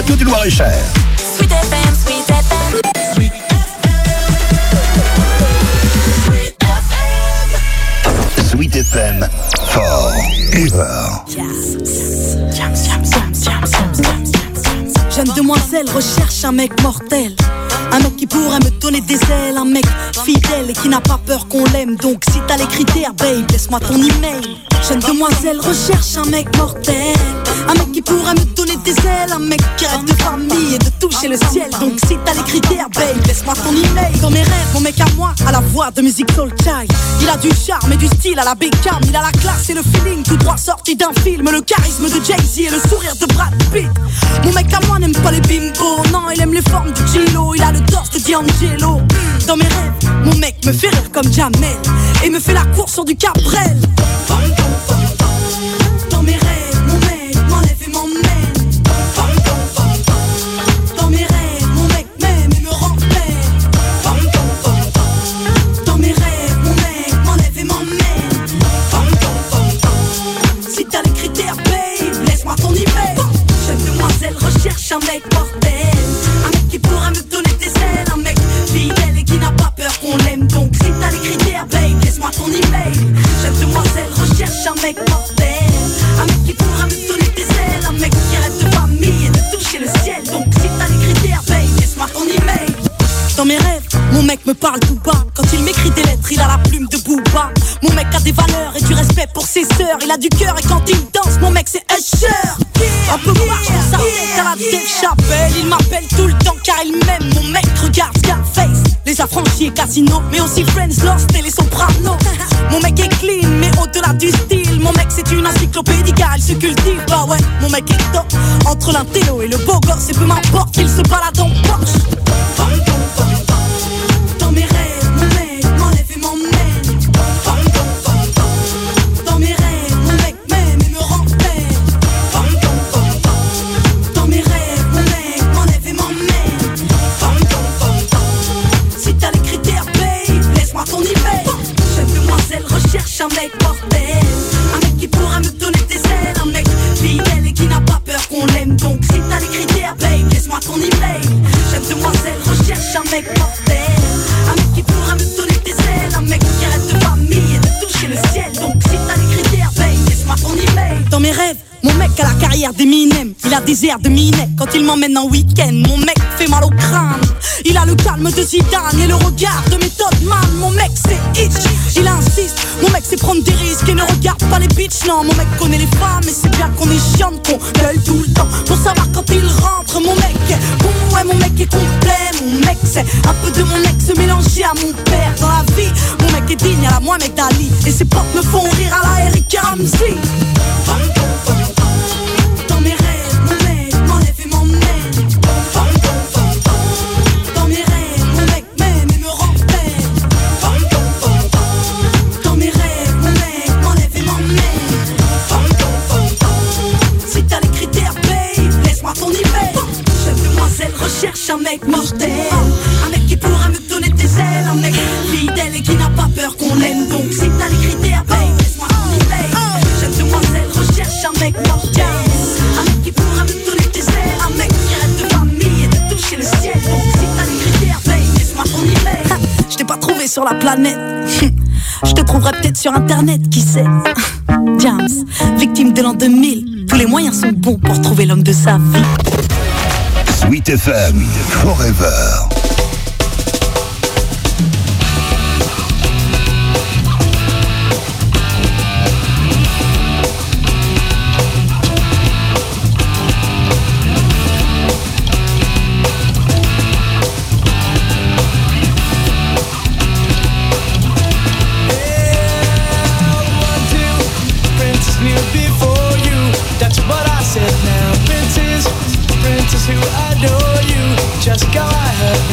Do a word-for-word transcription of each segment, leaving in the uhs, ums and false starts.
radio du Loir-et-Cher. Sweet F M, Sweet F M. Sweet Sweet F M Forever. Jeune demoiselle recherche un mec mortel. Un mec qui pourrait me donner des ailes. Un mec fidèle et qui n'a pas peur qu'on l'aime. Donc si t'as les critères, babe, laisse-moi ton email. Jeune demoiselle recherche un mec mortel. Un mec qui pourrait me donner des ailes. Un mec qui rêve de famille et de toucher le ciel. Donc si t'as les critères, babe, laisse-moi ton email. Dans mes rêves, mon mec à moi a la voix de musique soul child. Il a du charme et du style à la Beckham. Il a la classe et le feeling tout droit sorti d'un film. Le charisme de Jay-Z et le sourire de Brad Pitt. Mon mec à moi n'aime pas les bimbos. Non, il aime les formes de J-Lo. Il a le torse de D'Angelo. Dans mes rêves, mon mec me fait rire comme Jamel et me fait la course sur du Cabrel. Dans mes rêves, mon mec m'enlève et m'emmène. Dans mes rêves, mon mec m'aime et me remplit. Dans mes rêves, mon mec m'enlève et m'emmène. Si t'as les critères, babe, laisse-moi ton email. Jeune demoiselle recherche un mec mortel. Un mec qui pourra me donner des ailes. Un mec fidèle et qui n'a pas peur qu'on l'aime. Donc si t'as les critères, babe, laisse-moi ton email. Jeune demoiselle recherche un mec mortel. Un mec qui pourra me donner des ailes. Un mec qui rêve de famille et de toucher le ciel. Donc si t'as les critères, babe, laisse-moi ton email. Dans mes rêves, mon mec me parle tout bas. Quand il m'écrit des lettres, il a la plume de Booba. Mon mec a des valeurs et du respect pour ses sœurs. Il a du cœur et quand il danse, mon mec c'est Usher. Un peu marche dans sa tête à la Dave Chappelle. Il m'appelle tout le temps car il m'aime. Mon mec regarde Scarface, Les Affranchis et Casino, mais aussi Friends, Lost et Les Sopranos. Mon mec est clean mais au-delà du style. Mon mec c'est une encyclopédie car il se cultive. Bah ouais, mon mec est top. Entre l'intello et le beau gosse, et peu m'importe qu'il se balade en Porsche. Dans mes rêves, mon mec m'enlève et m'emmène. Dans mes rêves, mon mec m'aime et me remplit. Dans mes rêves, mon mec m'enlève et m'emmène. Si t'as les critères, babe, laisse-moi ton email. Jeune demoiselle recherche un mec mortel. Un mec qui pourra me donner des ailes. Un mec fidèle et qui n'a pas peur qu'on l'aime. Donc si t'as les critères, babe, laisse-moi ton email. Jeune demoiselle recherche un mec mortel. Un mec qui pourra me donner des ailes. Un mec qui rêve de famille et de toucher le ciel. Donc si t'as les critères, babe, laisse-moi ton email. Dans mes rêves, mon mec a la carrière d'Eminem. Il a des airs de Minet quand il m'emmène en week-end. Mon mec fait mal au crâne. Il a le calme de Zidane et le regard de Method Man. Mon mec c'est itch, il insiste. Mon mec c'est prendre des risques et ne regarde pas les bitches. Non, mon mec connaît les femmes et c'est bien qu'on est chiant, qu'on gueule tout le temps pour savoir quand il rentre. Mon mec est bon, ouais, mon mec est complet. Mon mec c'est un peu de mon ex mélangé à mon père dans la vie. Mon mec est digne à la Mohamed Ali et ses potes me font rire à la Eric Ramsey. Dans mes rêves, mon mec m'enlève et m'emmène. Dans mes rêves, mon mec m'aime et me remplit. Dans mes rêves, mon mec m'enlève et m'emmène. Si t'as les critères, babe, laisse-moi ton email. Jeune demoiselle recherche un mec mortel. Un mec qui pourra me donner des ailes. Un mec fidèle et qui n'a pas peur qu'on l'aime. Donc si t'as les critères, babe, laisse-moi ton email. Jeune demoiselle recherche un mec mortel. Un mec qui pourra me donner des ailes. Un mec qui rêve de famille et de toucher le ciel. Donc si t'as les critères, babe, laisse-moi ton email. Je t'ai pas trouvé sur la planète. Je te trouverai peut-être sur internet, qui sait. James, victime de l'an deux mille. Tous les moyens sont bons pour trouver l'homme de sa vie. Sweet F M Forever. Who adore you, just go ahead.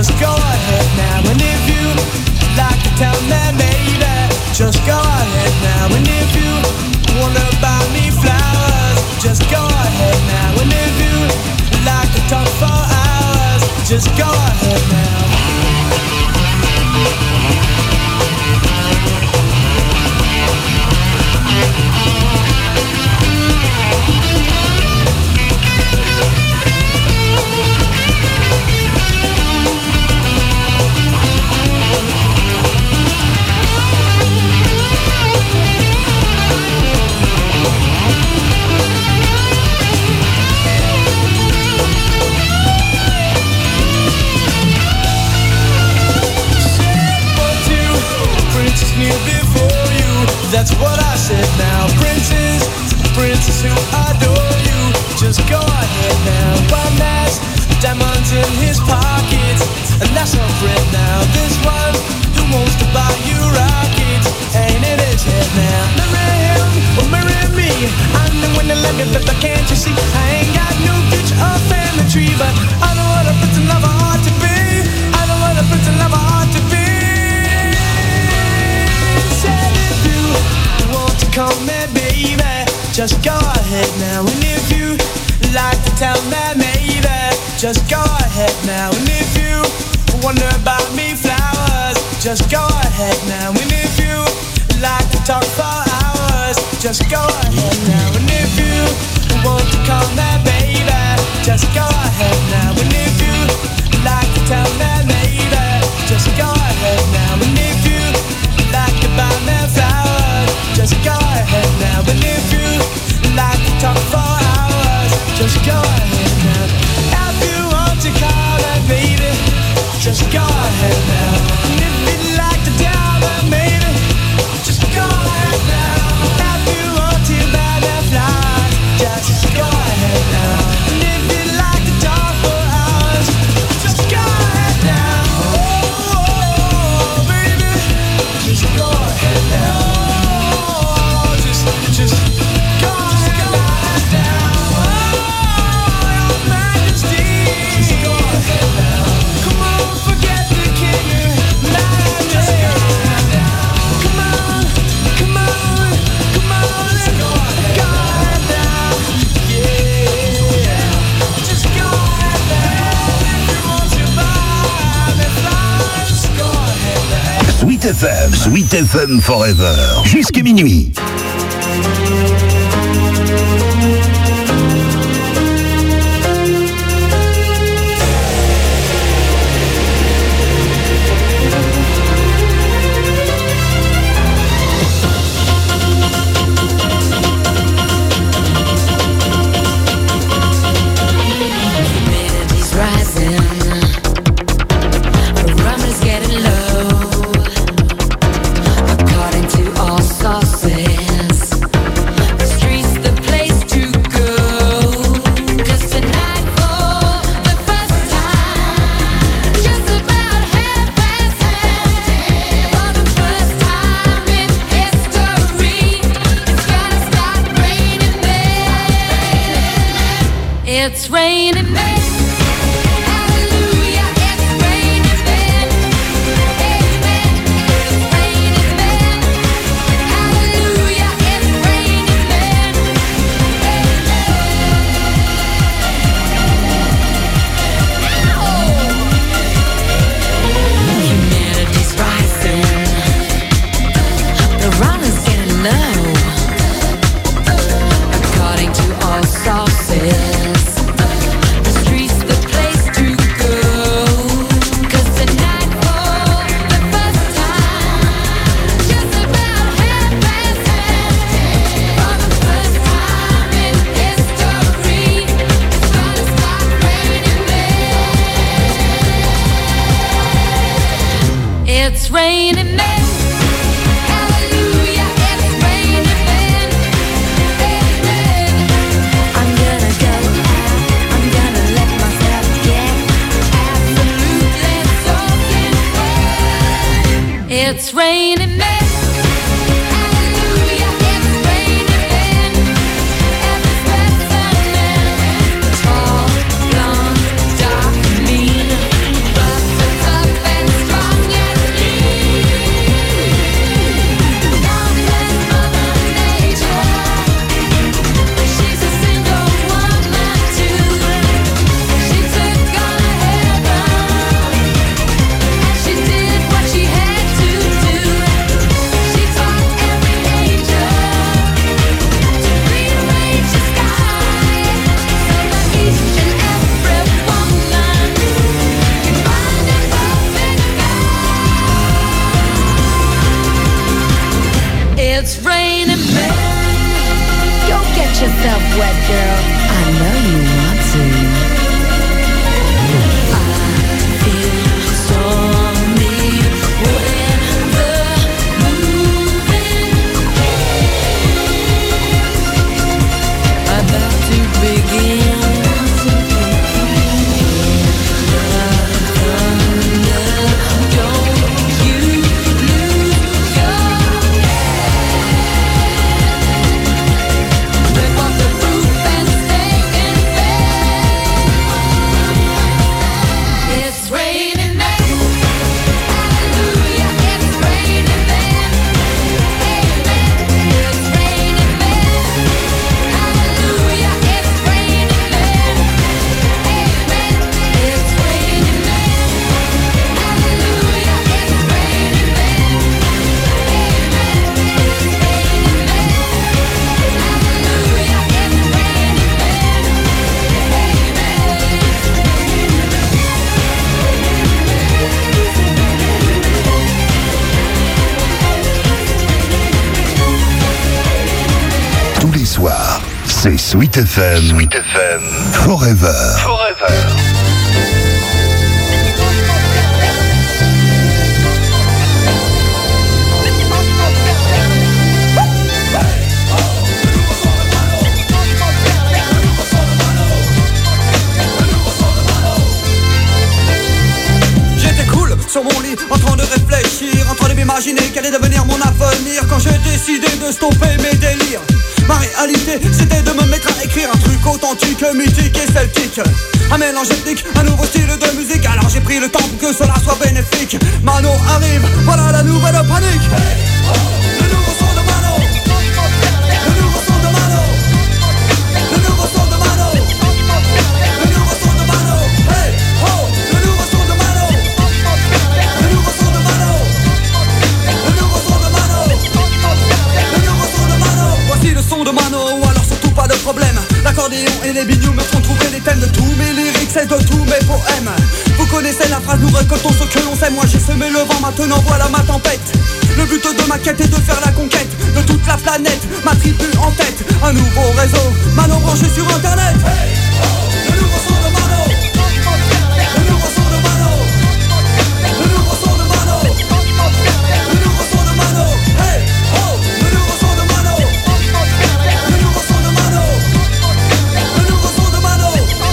just go ahead now. And if you like to tell me, baby, just go ahead now. And if you wanna buy me flowers, just go ahead now. And if you like to talk for hours, just go ahead now. That's what I said now. Princes, princes who adore you, just go ahead now. One has diamonds in his pockets, and that's no friend now. This one who wants to buy you rockets, ain't in his head now. Marry him or marry me, I'm the one that let me, but can't you see? I ain't got no future or family tree, but I know what a Prince lover ought to be. I know what a Prince lover ought to be. Come here, baby, just go ahead now. And if you like to tell me, maybe, just go ahead now. And if you wonder about me flowers, just go ahead now. And if you like to talk for hours, just go ahead now. And if you want to call me, baby, just go ahead now. And if you like to tell me, maybe, just go ahead now. And if you like to buy me flowers, just go ahead now. And if you like to talk for hours, just go ahead now. If you want to call her baby, just go ahead now. And if you'd like to tell her maybe, just go ahead now. If you want to buy the flowers, just go ahead now. And if you'd like to talk for hours, just go ahead now. Oh, oh, baby, just go ahead now. Just go ahead now, oh, your majesty. Just go ahead now. Come on, forget the king, majesty. Just go ahead now. Come on, come on, come on, let's go ahead, go ahead now. Yeah, just go ahead now. If you want to buy me flowers, just go ahead now. Sweet F M, Sweet F M Forever, jusqu'à minuit. It's raining men. Hallelujah, it's raining men. Amen. It's raining men. Hallelujah, it's raining men. Amen. Humanity's rising. The runners getting low. According to all sources. It's raining men. Hallelujah, it's raining men. Amen. I'm gonna go out. I'm gonna let myself get absolutely soaking wet. It's raining men. Hallelujah, it's raining men. Every specimen, tall, blonde, dark, mean, rough and Sweet F M. Sweet F M. Forever. Forever. Sur mon lit, en train de réfléchir, en train de m'imaginer quel est devenir mon avenir. Quand j'ai décidé de stopper mes délires, ma réalité c'était de me mettre à écrire un truc authentique, mythique et celtique. Un mélange ethnique, un nouveau style de musique. Alors j'ai pris le temps pour que cela soit bénéfique. Mano arrive, voilà la nouvelle panique. Hey, oh, le nouveau son de Mano. Le nouveau son de Mano. Le nouveau son de Mano. Le nouveau son de Mano. Hey, oh, le nouveau son de Mano. Le nouveau son de Mano. Le nouveau son de Mano. Le nouveau son de Mano. Voici le son de Mano, alors surtout pas de problème. L'accordéon et les binious me font trouver les thèmes de tous mes lyrics et de tous mes poèmes. Vous connaissez la phrase, nous récoltons ce que l'on sait. Moi j'ai semé le vent, maintenant voilà ma tempête. Le but de ma quête est de faire la conquête de toute la planète, ma tribu en tête. Un nouveau réseau, Mano branché sur internet. Hey, oh, le nouveau son de Mano. Le nouveau son de Mano. Le nouveau son de Mano. Le nouveau son de Mano. Hey, oh, le nouveau son de Mano. Le nouveau son de Mano. Le nouveau son de Mano.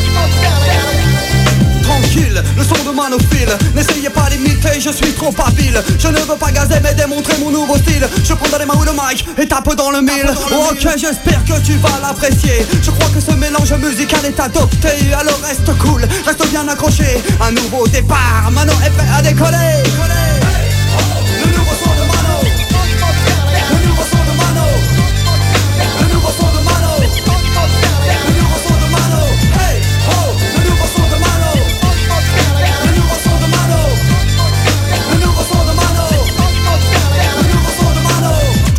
Tranquille, le son de Mano file. N'essayez pas d'imiter, je suis trop habile. Je ne veux pas gazer mais démontrer mon nouveau style. Je prends dans les mains ou le mic et tape dans le mille. Ok, j'espère que tu vas l'apprécier. Je crois que ce mélange musical est adopté. Alors reste cool, reste bien accroché. Un nouveau départ, Mano est prêt à décoller. Le nouveau son de Mano. Le nouveau son de Mano. Le nouveau son de Mano. Le nouveau son de Mano. Hey, oh, le nouveau son de Mano. Le nouveau son de Mano. Le nouveau son de Mano. Le nouveau son de Mano.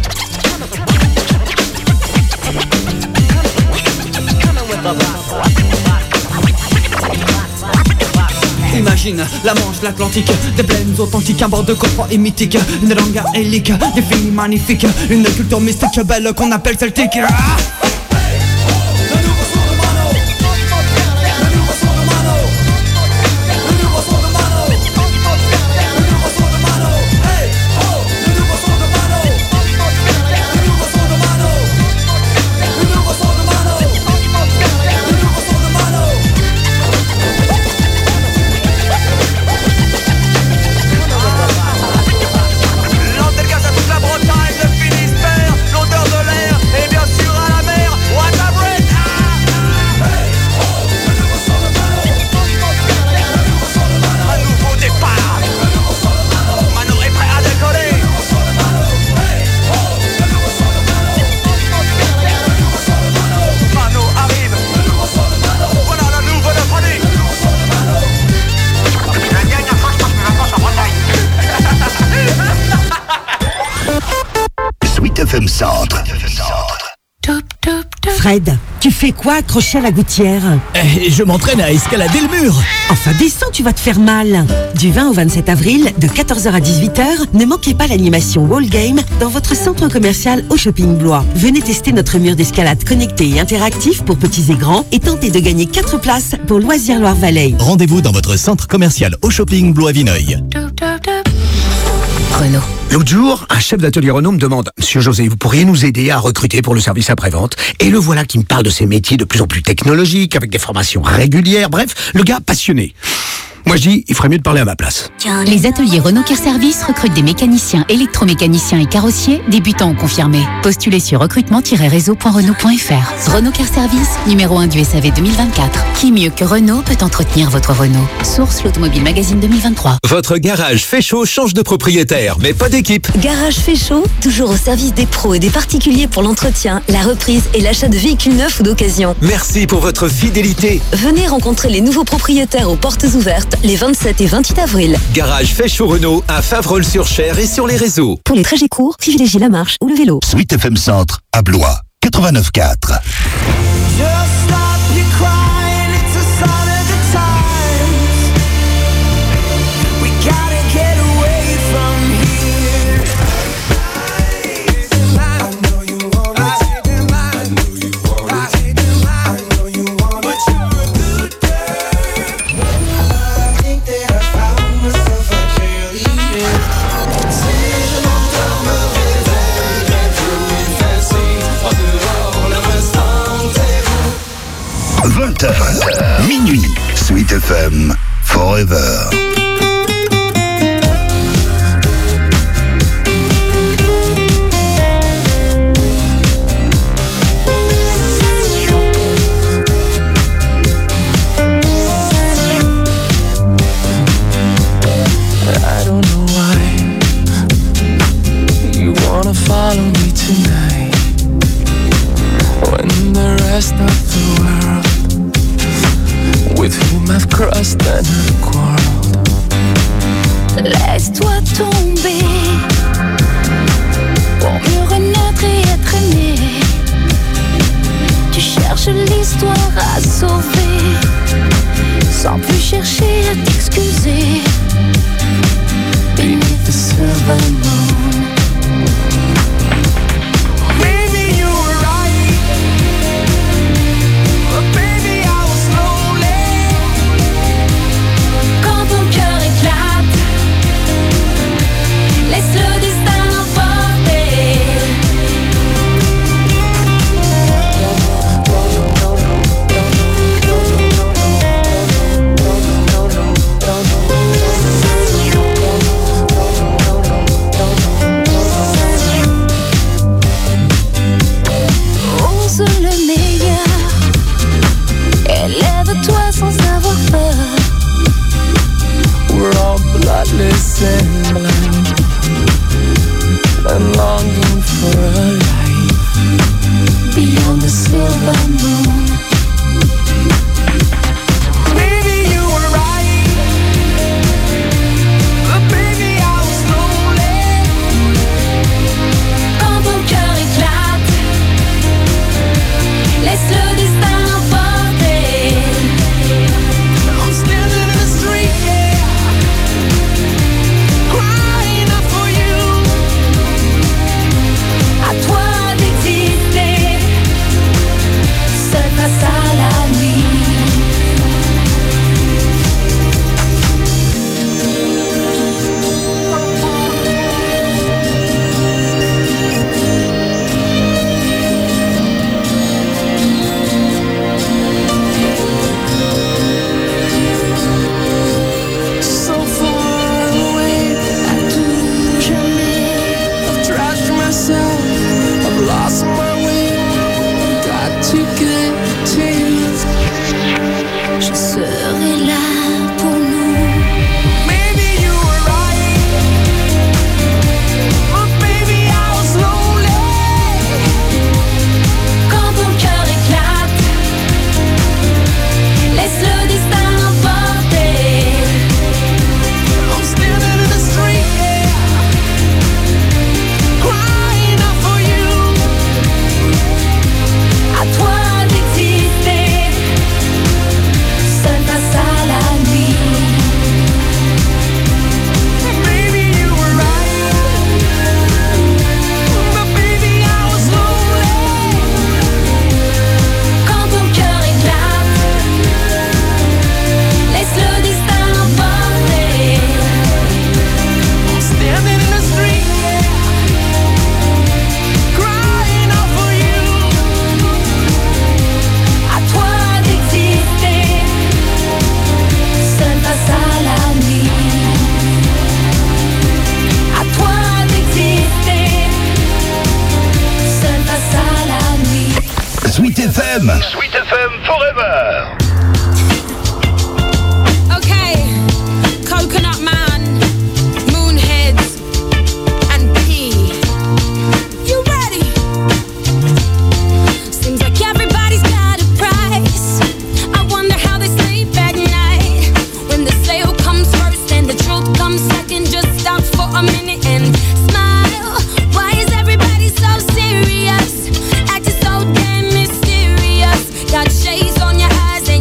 Imagine la Manche, l'Atlantique, des plaines authentiques, un bord de coffre et mythique, une langue gaélique, des filles magnifiques, une culture mystique belle qu'on appelle celtique. Ah, F M Centre. Fred, tu fais quoi accroché à la gouttière? Eh, je m'entraîne à escalader le mur. Enfin descends, tu vas te faire mal. Du vingt au vingt-sept avril, de quatorze heures à dix-huit heures, ne manquez pas l'animation Wall Game dans votre centre commercial au Shopping Blois. Venez tester notre mur d'escalade connecté et interactif pour petits et grands et tentez de gagner quatre places pour Loisirs Loire-Vallée. Rendez-vous dans votre centre commercial au Shopping Blois-Vineuil. Renault. L'autre jour, un chef d'atelier Renault me demande « Monsieur José, vous pourriez nous aider à recruter pour le service après-vente ?» Et le voilà qui me parle de ces métiers de plus en plus technologiques, avec des formations régulières, bref, le gars passionné. Moi je dis, il ferait mieux de parler à ma place. Les ateliers Renault Care Service recrutent des mécaniciens, électromécaniciens et carrossiers, débutants ou confirmés. Postulez sur recrutement tiret réseau point renault point f r. Renault Care Service, numéro un du S A V deux mille vingt-quatre. Qui mieux que Renault peut entretenir votre Renault? Source l'Automobile Magazine deux mille vingt-trois. Votre garage Féchaud change de propriétaire, mais pas d'équipe. Garage Féchaud, toujours au service des pros et des particuliers pour l'entretien, la reprise et l'achat de véhicules neufs ou d'occasion. Merci pour votre fidélité. Venez rencontrer les nouveaux propriétaires aux portes ouvertes les vingt-sept et vingt-huit avril. Garage Féchaud Renault à Favrolles-sur-Cher et sur les réseaux. Pour les trajets courts, privilégiez la marche ou le vélo. Sweet F M Centre à Blois, quatre-vingt-neuf quatre. I know you want it. I know you want it. vingt heures, minuit. Sweet F M Forever. Follow me tonight when the rest of the world with whom I've crossed and I've quarreled. Laisse-toi tomber pour mieux renaître et être aimé. Tu cherches l'histoire à sauver sans plus chercher à t'excuser. Beneath the silver moon. Laisse le destin l'emporter. Ose le meilleur, élève-toi sans avoir peur. We're all bloodless and blind and longing for a life beyond the silver moon. Maybe you were right, but baby I was lonely. Quand ton cœur éclate, laisse le destin l'emporter. I'm standing in the street, yeah, crying out for you. À toi d'exister, seul face à la nuit. So far away, À tout jamais, I've trashed myself, I've lost my way. Got to get to you. je serai là pour nous. Maybe you were right, but baby I was lonely. Quand ton cœur éclate, laisse le destin l'emporter. I'm standing in the street, yeah, crying out for you. À toi d'exister, seul face à la nuit. Maybe you were right, but baby I was lonely. Quand ton cœur éclate, laisse le destin l'emporter. I'm standing in the street, yeah, crying out for you. À toi d'exister, seul face à la nuit. À toi d'exister, seul face à la nuit. Sweet F M. Sweet F M Forever. Okay, Coconut Man, Moonheads, and P. You ready? Seems like everybody's got a price. I wonder how they sleep at night when the sale comes first and the truth comes second. Just stop for a minute and smile. Why is everybody so serious? Acting so damn mysterious. Got shades on your eyes and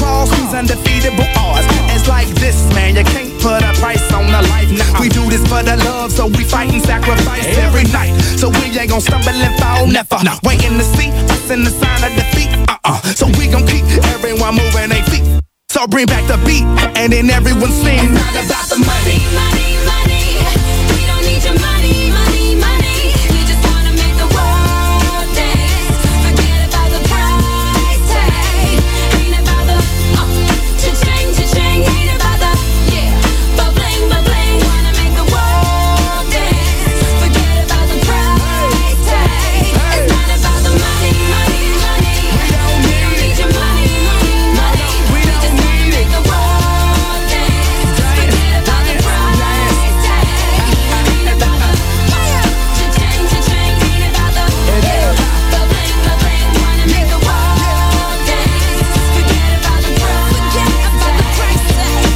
cross, these undefeatable odds. It's like this, man, you can't put a price on a life. Nah, we do this for the love, so we fight and sacrifice every night. So we ain't gon' stumble and fall, never. No. Waiting to see us in the sign of defeat. Uh-uh. So we gon' keep everyone moving their feet. So bring back the beat, and then everyone sings. It's not about the money, money, money. We don't need your money, money, money. We just wanna make the world dance. Forget about the price tag. Ain't about the uh, cha-ching, cha-ching. Ain't about the yeah, ba-bling, ba-bling. Wanna make the world dance. Forget about the price tag. It's not about the money, money, money. We don't need your money, money, money. We just wanna make the world dance. Forget about the price tag. Ain't about the cha-ching, cha-ching. Ain't about the ba-bling, ba-bling. Wanna make the world dance. Forget about the price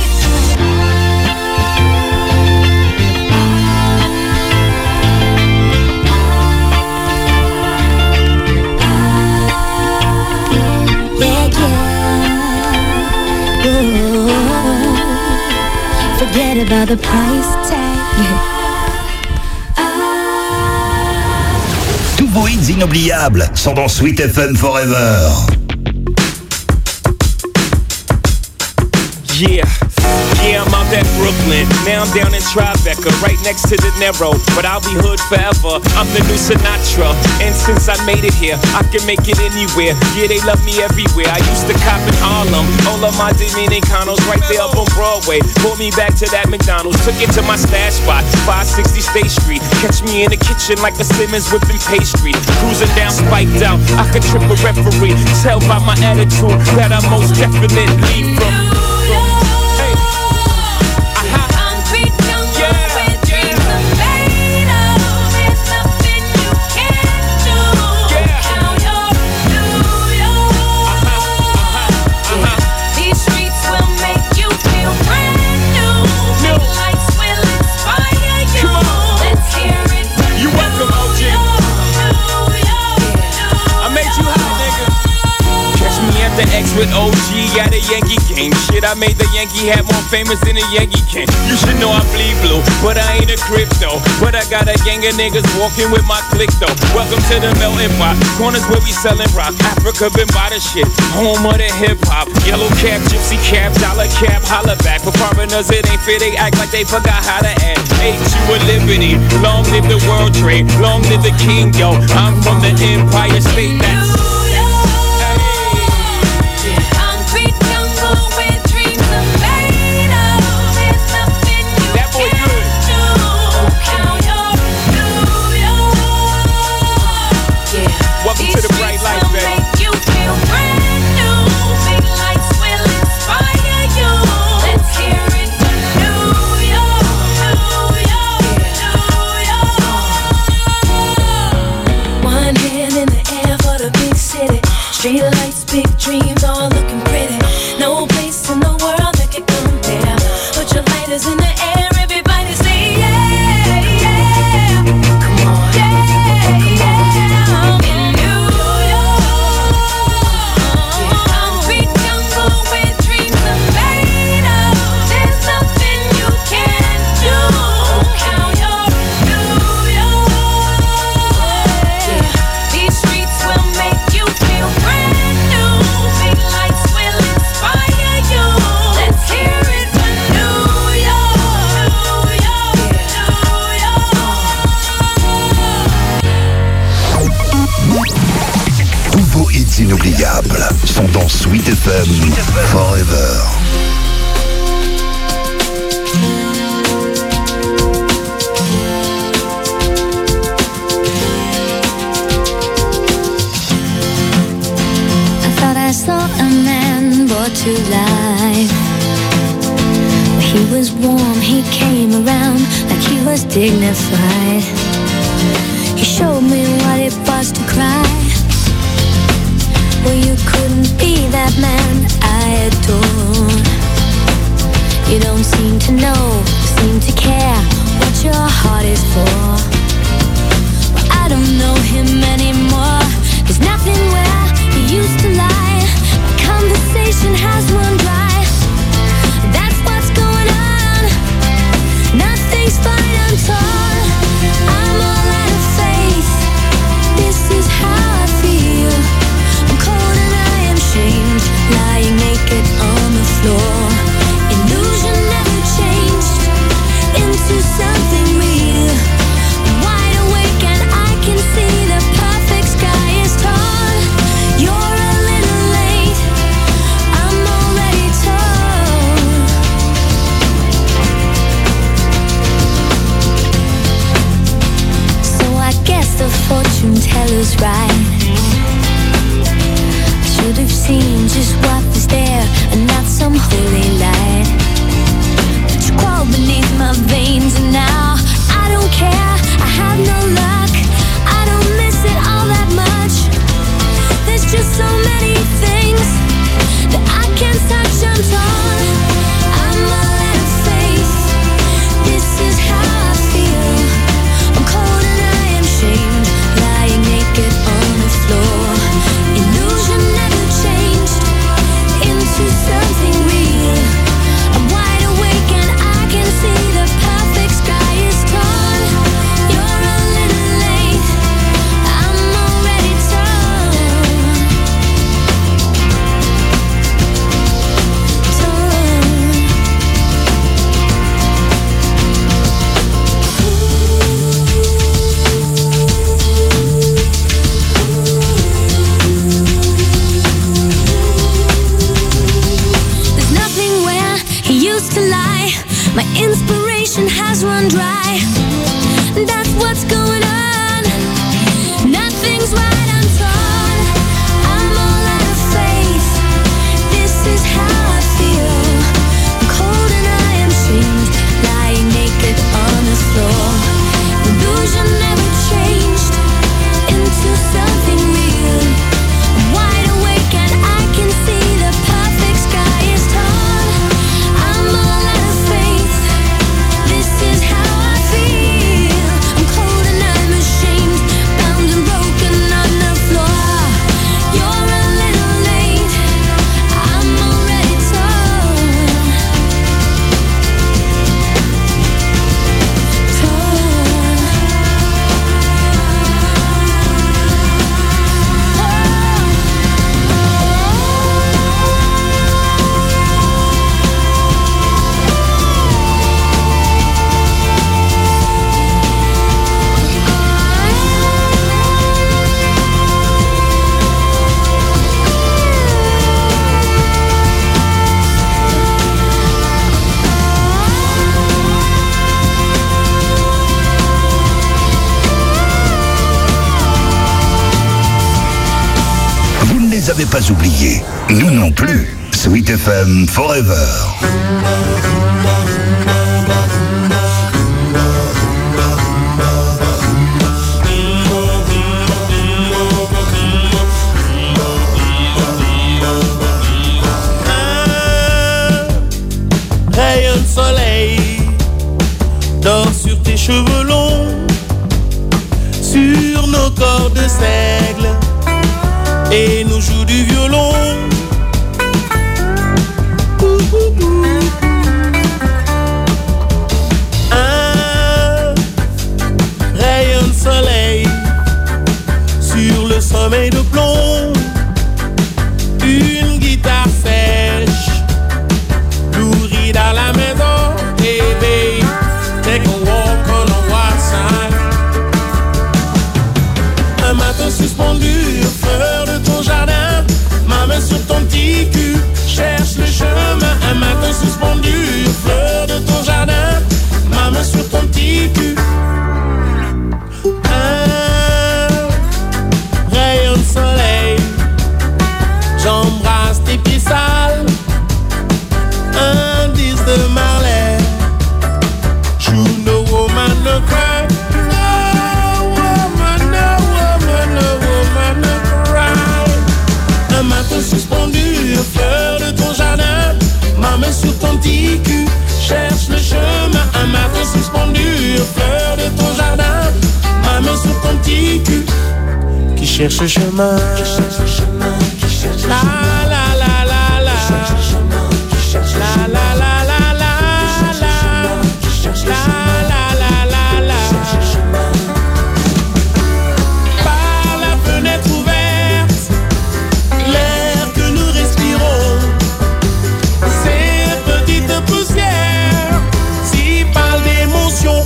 Yeah, yeah. Ooh. Forget about the price tag. Tous vos hits inoubliables sont dans Sweet F M Forever. Yeah, yeah, I'm out at Brooklyn. Now I'm down in Tribeca, right next to the Narrow. But I'll be hood forever. I'm the new Sinatra. And since I made it here, I can make it anywhere. Yeah, they love me everywhere. I used to cop in Harlem. All of my Dominicanos right there up on Broadway. Pulled me back to that McDonald's. Took it to my stash spot, five sixty State Street. Catch me in the kitchen like a Simmons whipping pastry. Cruising down, spiked out. I could trip a referee. Tell by my attitude that I'm most definitely from. The X with O G at a Yankee game. Shit, I made the Yankee hat more famous than a Yankee can. You should know I bleed blue, but I ain't a crypto. But I got a gang of niggas walking with my click though. Welcome to the melting pot. Corners where we selling rock. Africa been by the shit. Home of the hip hop. Yellow cap, gypsy cap, dollar cap, holla back. For foreigners it ain't fair, they act like they forgot how to act. Ain't you a liberty? Long live the world trade. Long live the king, yo. I'm from the Empire State. That's welcome to the bright light, baby. Make you feel brand new. Big lights will inspire you. Let's hear it for New York, New York, New York. One hand in the air for the big city. Street lights, big dreams, all looking pretty. No place in the world that can compare. Put your lighters in the air, everybody say yeah, yeah. Come on, yeah, yeah. In New concrete jungle where dreams are made of. There's nothing you can't do. Count your New York. These streets will make you feel brand new. Big lights will inspire you. Let's hear it for New York, New York, New York. Tous vos hits inoubliables sont dans Sweet F M Forever. I thought I saw a man brought to life. He was warm, he came around like he was dignified. He showed me what it was to cry. Well, you couldn't be that man I adore. You don't seem to know, seem to care what your heart is for. Well, I don't know him anymore. There's nothing where he used to lie. My conversation has words. used to lie. My inspiration has run dry. That's what's going on. Nothing's right, I'm torn. I'm all out of faith. This is how I feel. Cold and I am shamed, lying naked on the floor. Illusion never changed into something real. I'm wide awake and I can see the perfect sky is torn. I'm all out of faith. This is how I feel. I'm cold and I'm ashamed, bound and broken on the floor. You're a little late, I'm already torn. Vous ne les avez pas oubliés, nous non plus. Sweet F M Forever. Rayon de soleil dort sur tes cheveux longs, sur nos corps de seigle, et nous joue du violon. Ouh, ouh, ouh. Un rayon de soleil sur le sommeil de plomb, une guitare sèche nourrie dans la maison. Hey babe, take a walk on the wild side. Un matin suspendu, fleur de ton jardin, ma main sur ton petit cul, cherche le chemin. Un matin suspendu, fleur de ton jardin, ma main sur ton petit cul. Un rayon de soleil, j'embrasse tes pieds sales. Un disque de Marley, you know woman no cry. No woman, no woman, no woman no cry. Un matin suspendu, fleur de ton jardin, ma main sur ton petit cul, cherche le chemin. Un matin suspendu, fleur de ton jardin, ma main sur ton petit cul, qui cherche le chemin. La la la la la. La la la la la la. La la la la la. Par la fenêtre ouverte, l'air que nous respirons, ces petites poussières s'y parlent d'émotion.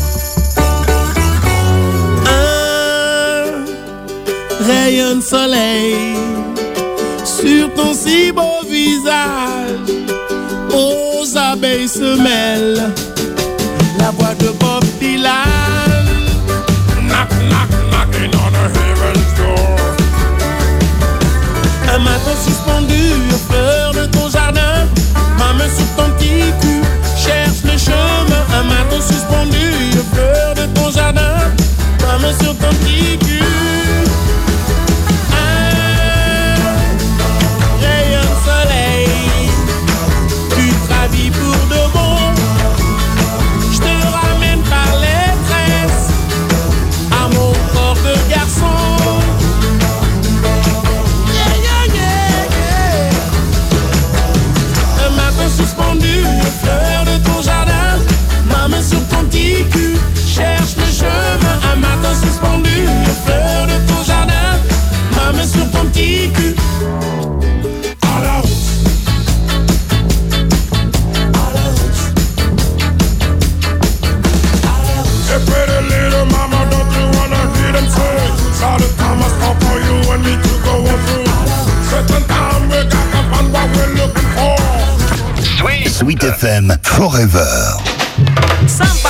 Un rayon de soleil sur ton si beau visage, aux abeilles se mêlent la voix de Bob Dylan. Knock, knock, knocking on a heaven's door. Un matin suspendu, fleur de ton jardin, ma main sur ton petit cul, cherche le chemin. Un matin suspendu, fleur de ton jardin, ma main sur ton petit cul. Pour de bon, je te ramène par les tresses à mon corps de garçon. Yeah, yeah, yeah, yeah. Sweet F M Forever. Samba.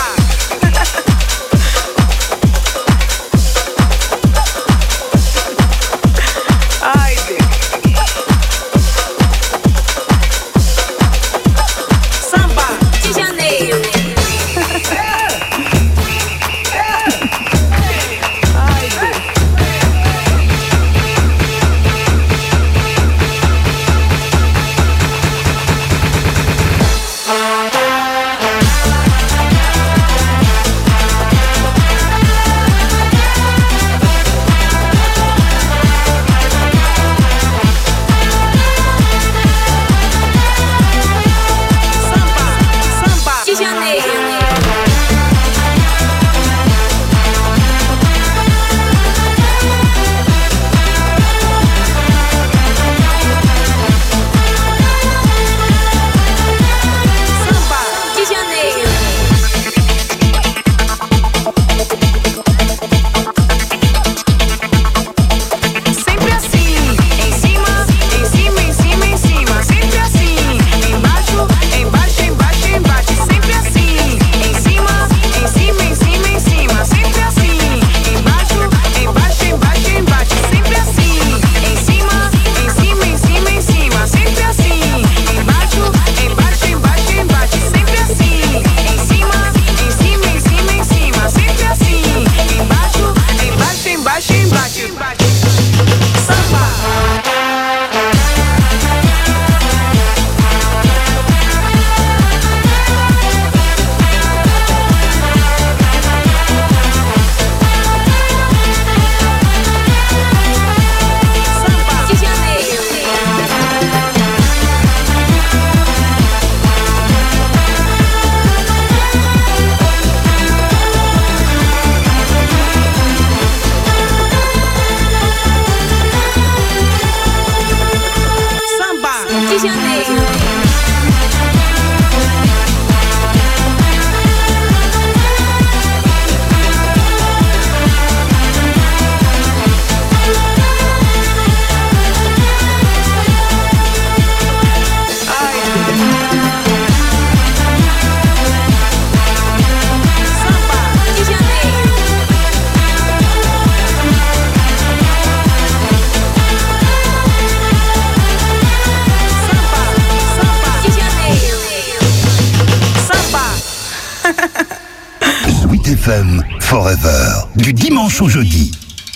F M Forever, du dimanche au jeudi.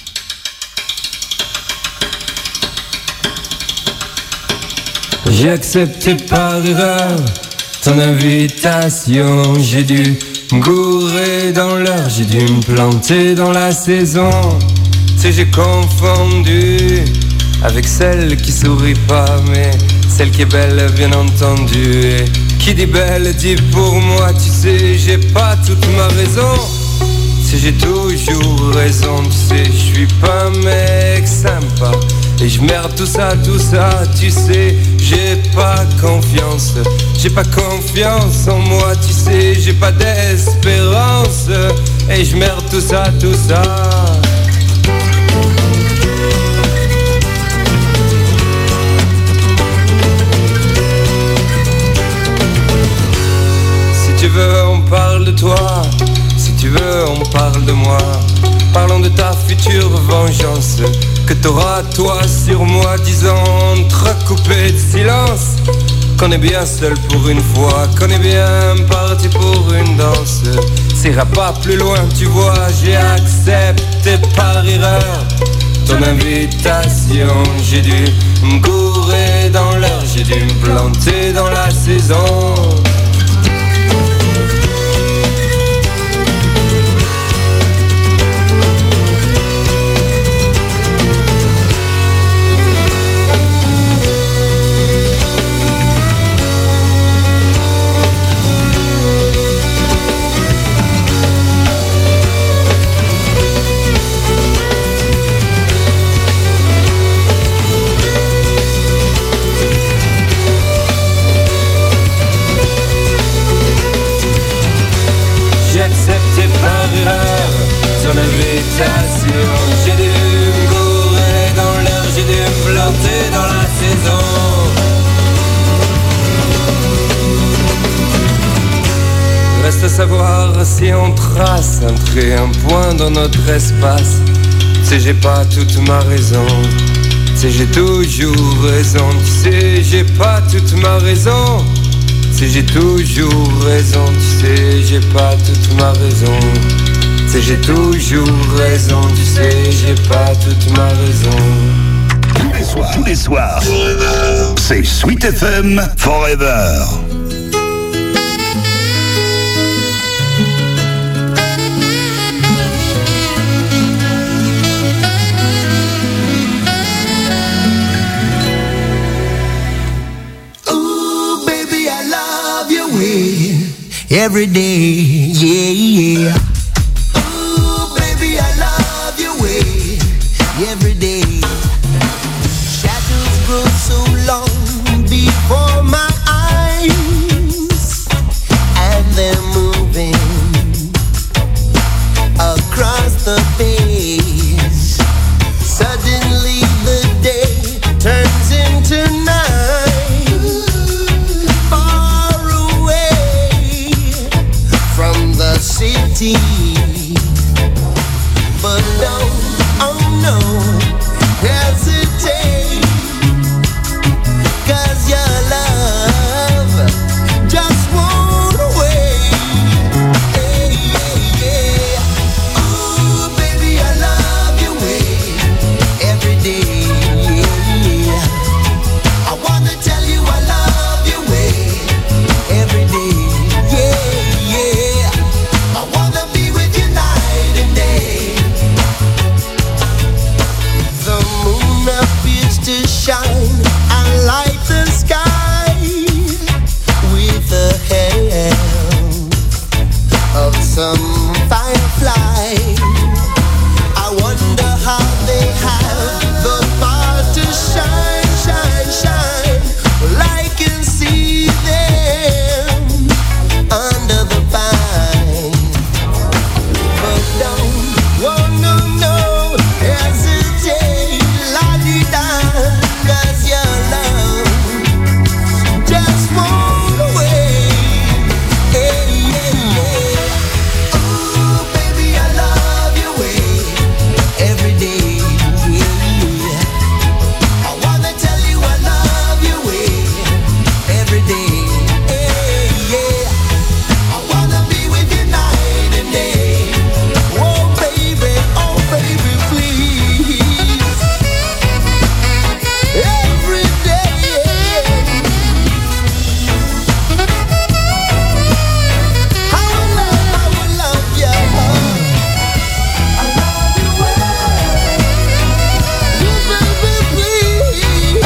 J'ai accepté par erreur ton invitation. J'ai dû me gourer dans l'heure, j'ai dû me planter dans la saison. Tu sais, j'ai confondu avec celle qui sourit pas, mais celle qui est belle, bien entendu. Et qui dit belle dit pour moi, tu sais, j'ai pas toute ma raison. Tu sais, j'ai toujours raison, tu sais, je suis pas un mec sympa. Et je merde tout ça, tout ça, tu sais, j'ai pas confiance. J'ai pas confiance en moi, tu sais, j'ai pas d'espérance. Et je merde tout ça, tout ça. Si tu veux, on parle de toi. Si tu veux, on parle de moi. Parlons de ta future vengeance que t'auras toi sur moi, disons entrecoupé de silence. Qu'on est bien seul pour une fois, qu'on est bien parti pour une danse. Ça ira pas plus loin, tu vois, j'ai accepté par erreur ton invitation. J'ai dû me gourer dans l'heure, j'ai dû me planter dans la saison. savoir si on trace un trait, un point dans notre espace. Tu sais, j'ai pas toute ma raison. Tu sais, j'ai toujours raison. Tu sais, j'ai pas toute ma raison. Tu sais, j'ai toujours raison. Tu sais, j'ai pas toute ma raison. Tu sais, j'ai toujours raison. Tu sais, j'ai pas toute ma raison. Tous les soirs, tous les soirs, c'est Sweet F M Forever. Every day, yeah, yeah. Ooh, baby, I love your way. Every day. Shadows grow so long before my eyes, and they're moving across the page. Suddenly the day turns into night. City, but don't, oh no, hesitate, 'cause your love just won't wait. Hey, yeah, yeah. Ooh, baby, I love your way every day. Yeah. I wanna tell you I love your way every day. Yeah, yeah. I wanna be with you night and day. The moon appears to shine and light the sky with the help of some firefly. I wonder how they have the power to shine, shine, shine. Well, I can see them under the pine. But don't, oh no, no, hesitate, la-di-da, 'cause your love just won't wait. Hey, yeah, yeah. Ooh, baby, I love your way every day. Yeah. I wanna tell you I love your way every day. Hey, yeah. I wanna be with you night and day. Oh baby, oh baby, please. Every day. I will love, I will love you. I love you well. You baby, please.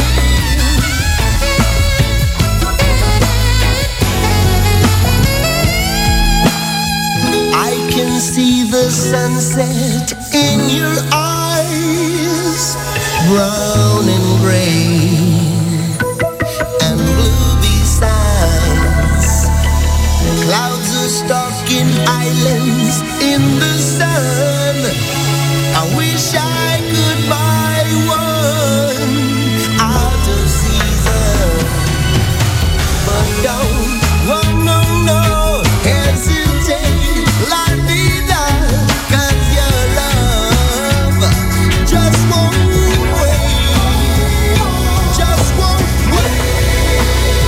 I can see the sunset in your eyes, brown and gray and blue besides. Clouds are stalking islands in the sun. I wish I could buy one out of season, but don't, oh no, no, hesitate, la-di-da, 'cause your love just won't wait, just won't wait.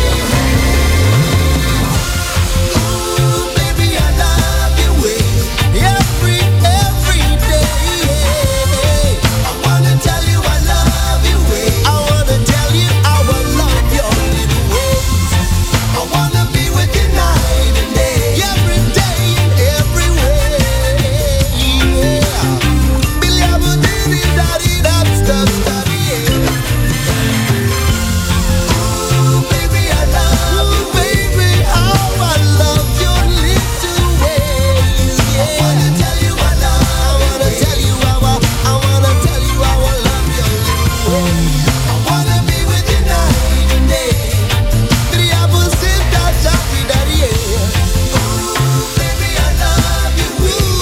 Ooh, baby, I love your way every, every day. I wanna tell you I love your way. I wanna tell you I will love your little ways. I wanna be with you night and day, every day and every way. Yeah. Billy, I will do this, daddy, that stuff, daddy, yeah. Ooh, baby, I love you, baby, how I love your little ways. Yeah. I wanna tell you I love, I wanna tell you how I, I wanna tell you how I love your little ways. I wanna be with you night and day. Billy, I will sit down, daddy, daddy, yeah. Ooh, baby, I love you.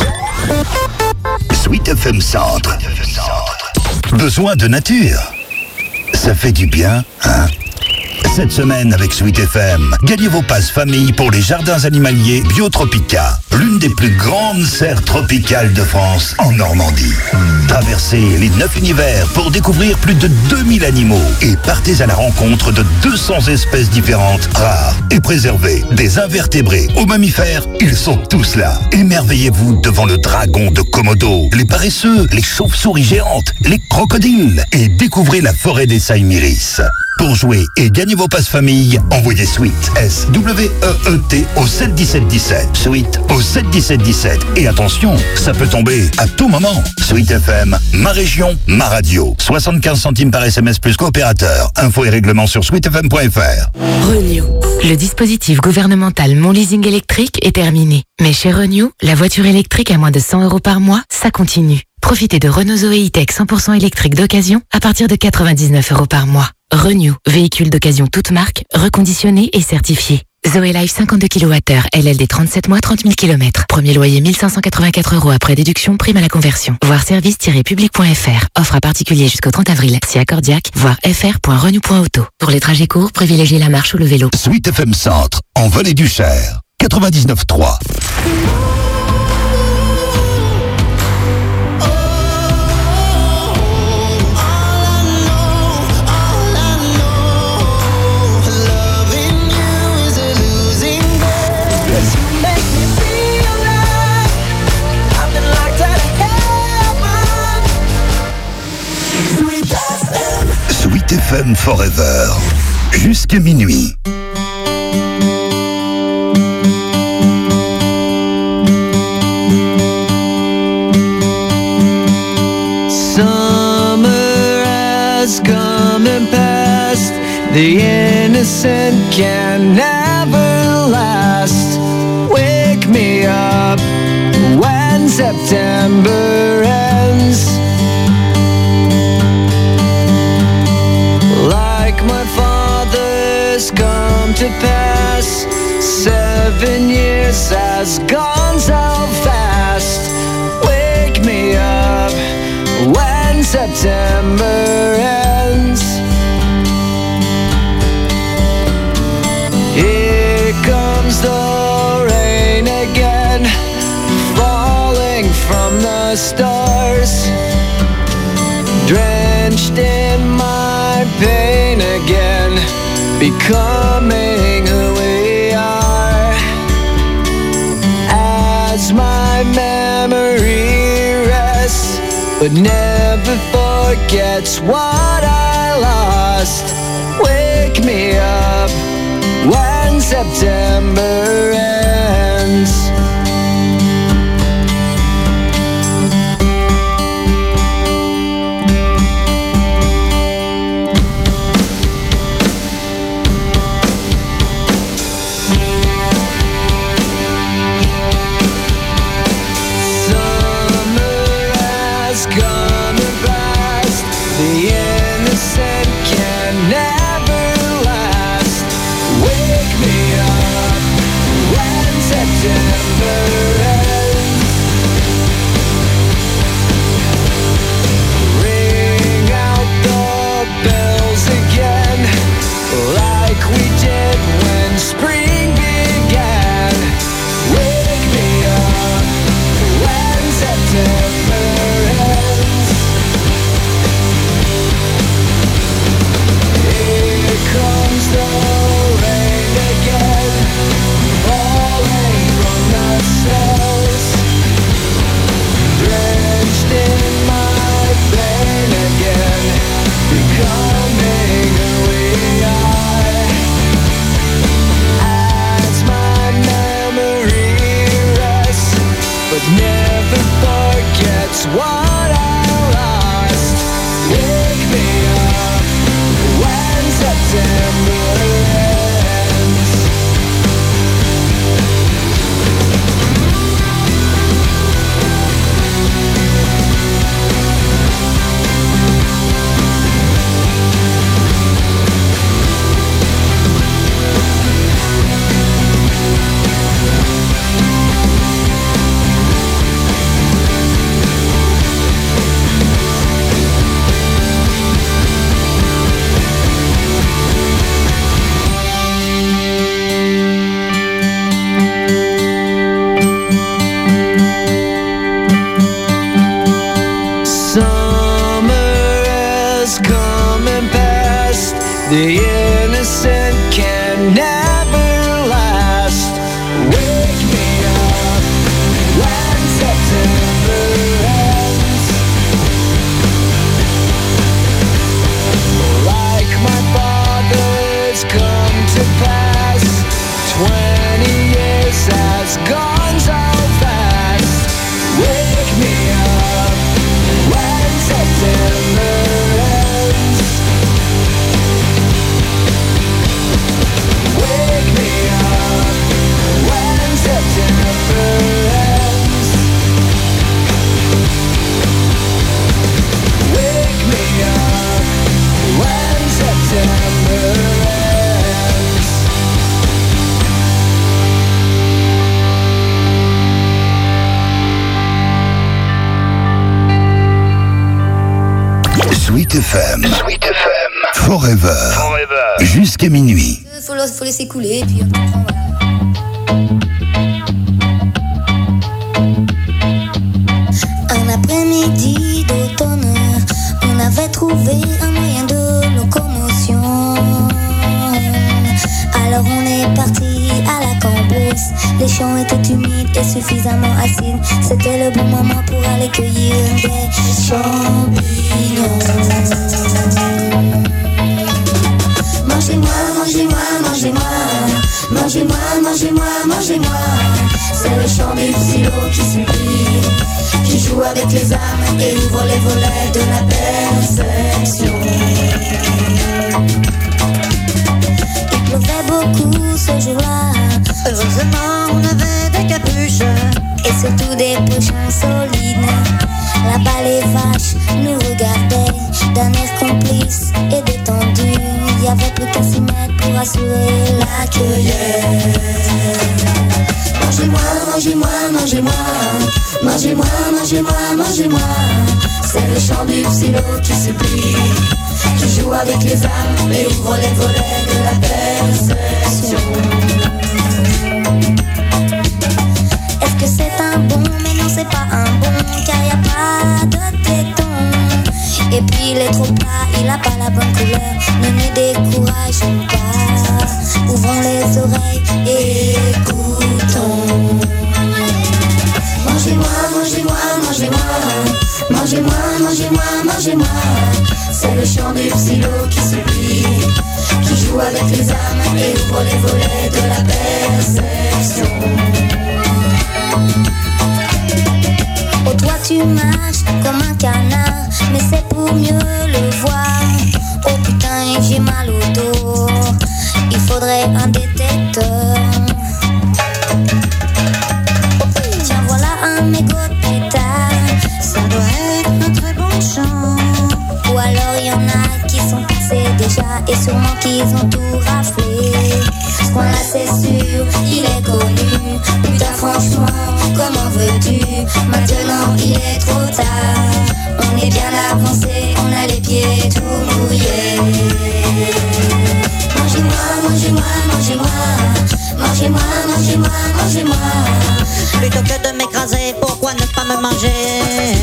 Sweet F M Centre. Besoin de nature. Ça fait du bien, hein? Cette semaine avec Sweet F M, gagnez vos passes famille pour les jardins animaliers Biotropica, l'une des plus grandes serres tropicales de France en Normandie. Traversez les neuf univers pour découvrir plus de deux mille animaux et partez à la rencontre de deux cents espèces différentes, rares et préservées. Des invertébrés aux mammifères, ils sont tous là. Émerveillez-vous devant le dragon de Komodo, les paresseux, les chauves-souris géantes, les crocodiles et découvrez la forêt des Saïmiris. Pour jouer et gagner vos passes famille, envoyez Sweet, S W E E T au sept dix-sept dix-sept. Sweet au sept dix-sept dix-sept. Et attention, ça peut tomber à tout moment. Sweet F M, ma région, ma radio. soixante-quinze centimes par S M S plus coopérateur. Infos et règlements sur sweet f m point f r. Renew. Le dispositif gouvernemental Mon Leasing électrique est terminé. Mais chez Renew, la voiture électrique à moins de cent euros par mois, ça continue. Profitez de Renault Zoé E-Tech cent pour cent électrique d'occasion à partir de quatre-vingt-dix-neuf euros par mois. Renew, véhicule d'occasion toute marque, reconditionné et certifié. Zoé Life cinquante-deux kilowattheures, L L D trente-sept mois, trente mille kilomètres. Premier loyer mille cinq cent quatre-vingt-quatre euros après déduction, prime à la conversion. Voir service-public point f r. Offre à particulier jusqu'au trente avril. Si accordiaque, voir f r point renew point auto. Pour les trajets courts, privilégiez la marche ou le vélo. Sweet F M Centre, en Vallée du Cher, quatre-vingt-dix-neuf trois. Sweet F M Forever, jusqu'à minuit. Summer has come and passed. The innocent can never last. Wake me up when September ends. Like my father's come to pass. Seven years has gone so fast. Wake me up when September ends. Here comes the rain again, falling from the stars, drenched in my pain again, becoming who we are. As my memory rests, but never forgets what I lost. Wake me up when September ends. Falling from the sky. F M. Sweet F M. Forever. Forever. Jusqu'à minuit. Faut, le- faut laisser couler, puis on comprend, voilà. Un après-midi d'automne, on avait trouvé un moyen de locomotion. Alors on est parti à la cambrousse. Les champs étaient humides et suffisamment acides. C'était le bon moment pour aller cueillir des champignons. Mangez-moi, mangez-moi, mangez-moi. Mangez-moi, mangez-moi, mangez-moi. C'est le chant du silo qui supplie, qui joue avec les âmes et ouvre les volets de la perception. Il pleuvait beaucoup ce jour-là. Heureusement, on avait des capuches et surtout des pochons solides. Là-bas, les vaches nous regardaient d'un air complice et détendu. Il y avait plus qu'à s'y mettre pour assurer la cueillette. Mangez-moi, mangez-moi, mangez-moi. Mangez-moi, mangez-moi, mangez-moi. C'est le chant du silo qui supplie, qui joue avec les âmes et ouvre les volets de la perception. Est-ce que c'est un bon? Mais non, c'est pas un bon, car y a pas de téton. Et puis il est trop plat, il a pas la bonne couleur. Ne nous décourageons pas, ouvrons les oreilles et écoutons. Mangez-moi, mangez-moi, mangez-moi. Mangez-moi, mangez-moi, mangez-moi. C'est le chant du silo qui supplie, qui joue avec les âmes et ouvre les volets de la perception. Oh, toi tu marches comme un canard, mais c'est pour mieux le voir. Oh putain, j'ai mal au dos, il faudrait un détecteur. Tiens, voilà un mégot de pétard, ça doit être un très bon chant. Ou alors y en a qui sont passés déjà et sûrement qu'ils ont tout raflé. Ce coin là c'est sûr, il est connu. Putain franchement, comment veux-tu? Maintenant il est trop tard. On est bien avancé, on a les pieds tout mouillés. Mangez-moi, mangez-moi, mangez-moi. Mangez-moi, mangez-moi, mangez-moi. Plutôt que de m'écraser, pourquoi ne pas me manger?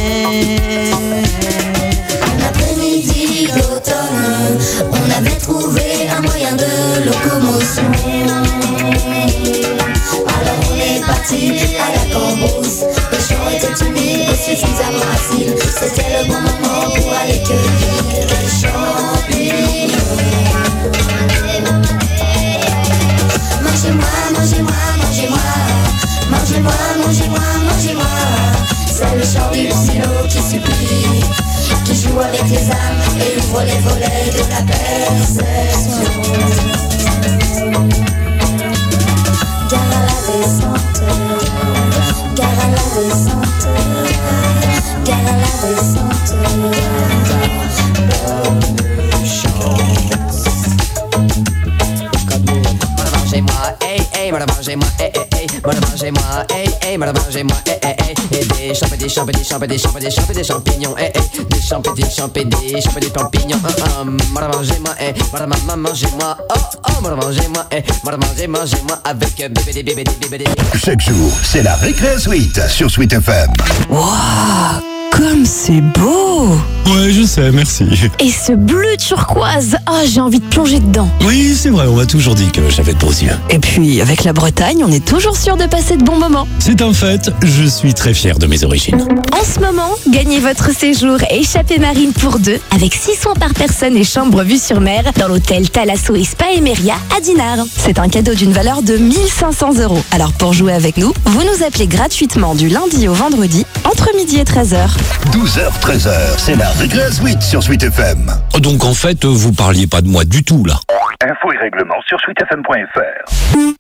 Un après-midi d'automne, on avait trouvé un moyen de locomotion. Alors on est parti à la cambrousse. Le champ était humide et suffisamment acide. C'était le bon moment pour aller cueillir des champignons. Mangez-moi, mangez-moi, mangez-moi. Mangez-moi, mangez-moi, mangez-moi. C'est le chant du silo qui supplie, qui joue avec les âmes et ouvre les volets de la perception. Gare à la descente, gare à la descente, gare à la descente. Mangez-moi, hey, hey, mangez-moi, hey, hey, hey, mangez-moi, hey, hey, mangez-moi, hey, hey, hey, et des champs, des champs, des champs, des champs, des champs, des champignons, hey, hey, des champs, des champs, des champs, des champignons, hum, hum, mangez-moi, hey, mangez-moi, oh, oh, mangez-moi, hey, mangez, mangez-moi avec bébé, des bébés, des bébés, des. Chaque jour, c'est la Récré Suite sur Sweet F M. Waouh, comme c'est beau! Ouais, je sais, merci. Et ce bleu turquoise, oh, j'ai envie de plonger dedans. Oui, c'est vrai, on m'a toujours dit que j'avais de beaux yeux. Et puis, avec la Bretagne, on est toujours sûr de passer de bons moments. C'est un fait, je suis très fier de mes origines. En ce moment, gagnez votre séjour Échappée Marine pour deux, avec six soins par personne et chambre vue sur mer, dans l'hôtel Thalasso et Spa Emeria à Dinard. C'est un cadeau d'une valeur de mille cinq cents euros. Alors pour jouer avec nous, vous nous appelez gratuitement du lundi au vendredi, entre midi et treize heures. douze heures treize heures, c'est la Récré Suite sur Sweet F M. Donc en fait, vous parliez pas de moi du tout là. Infos et règlements sur sweet f m point f r.